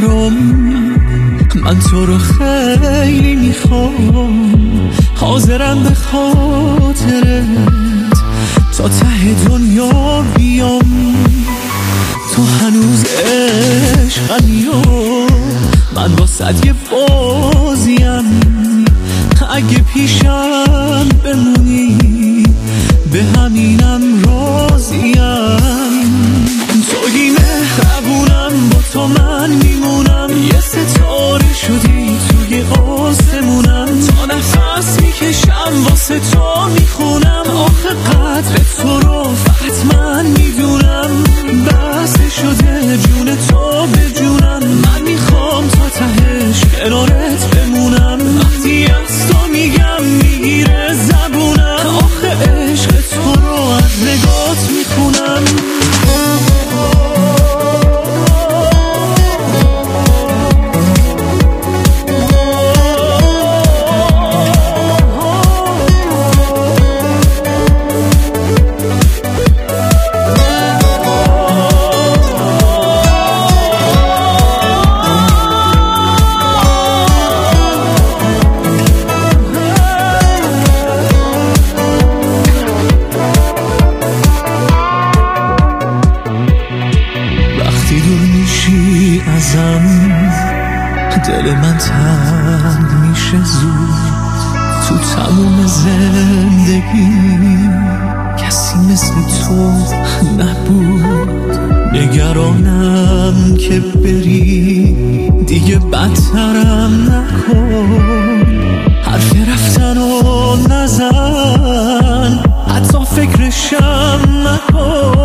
برام، من تو رو خیلی میخوام، حاضرم به خاطرت تا ته دنیا بیام. تو هنوز عشقمی و من واسه یه بازیم، اگه پیشم بمونی به همینم راضیم. توی مهربونم، با تو من میمونم، یه ستاره شدی توی آسمونم، تا نفس میکشم واسه تو میخونم، آخه قدر تو رو حتما میدونم، بس شده جون تو به جونم، من میخوام تا تهش کنارت بمونم، وقتی از تو میگم میگیره زبونم، آخه عشق تو رو از نگات میخونم. دل من تنگ میشه زود، تو تموم زندگی کسی مثل تو نبود. نگرانم که بری دیگه بدترم نکن، حرف رفتن و نزن، حتی فکرشم نکن.